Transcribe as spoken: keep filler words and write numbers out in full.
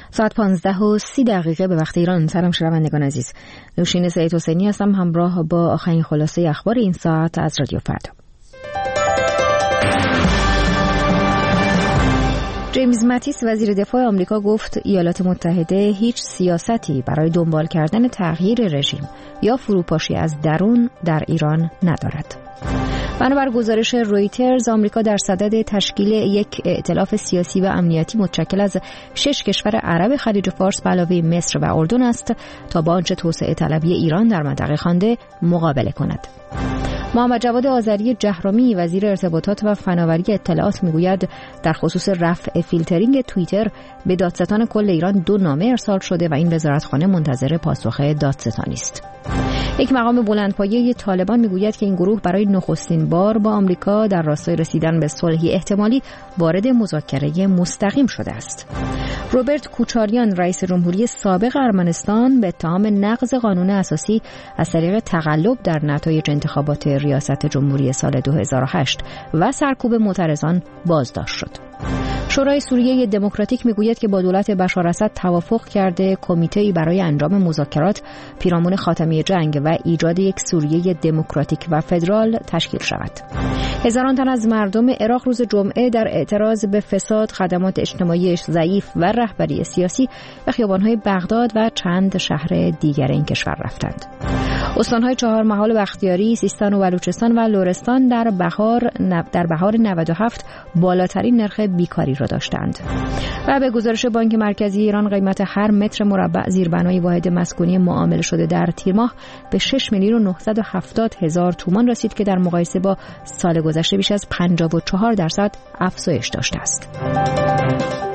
ساعت پانزده و سی دقیقه به وقت ایران. سلام شنوندگان عزیز، نوشین سید حسینی هستم همراه با آخرین خلاصه اخبار این ساعت از رادیو فردا. جیمز ماتیس وزیر دفاع آمریکا گفت ایالات متحده هیچ سیاستی برای دنبال کردن تغییر رژیم یا فروپاشی از درون در ایران ندارد. بنابر گزارش رویترز، آمریکا در صدد تشکیل یک ائتلاف سیاسی و امنیتی متشکل از شش کشور عرب خلیج فارس به علاوه مصر و اردن است تا با آنچه توسعه طلبی ایران در منطقه خوانده مقابله کند. محمد جواد آذری جهرمی وزیر ارتباطات و فناوری اطلاعات میگوید در خصوص رفع فیلترینگ توییتر به دادستان کل ایران دو نامه ارسال شده و این وزارتخانه منتظر پاسخ دادستانی است. یک مقام بلندپایه طالبان میگوید که این گروه برای نخستین بار با آمریکا در راستای رسیدن به صلحی احتمالی وارد مذاکره مستقیم شده است. روبرت کوچاریان رئیس جمهوری سابق ارمنستان به اتهام نقض قانون اساسی از طریق تقلب در نتایج انتخابات ریاست جمهوری سال دو هزار و هشت و سرکوب معترضان بازداشت شد. شورای سوریه دموکراتیک میگوید که با دولت بشار اسد توافق کرده کمیته‌ای برای انجام مذاکرات پیرامون خاتمه جنگ و ایجاد یک سوریه دموکراتیک و فدرال تشکیل شود. هزاران تن از مردم عراق روز جمعه در اعتراض به فساد، خدمات اجتماعی ضعیف و رهبری سیاسی به خیابان‌های بغداد و چند شهر دیگر این کشور رفتند. استان‌های چهارمحال بختیاری، سیستان و بلوچستان و لرستان در بهار در بهار نود و هفت بالاترین نرخ بیکاری را داشتند. و به گزارش بانک مرکزی ایران قیمت هر متر مربع زیربنای واحد مسکونی معامله شده در تیر ماه به شش میلیون و نهصد و هفتاد هزار تومان رسید که در مقایسه با سال گذشته بیش از پنجاه و چهار درصد افزایش داشته است.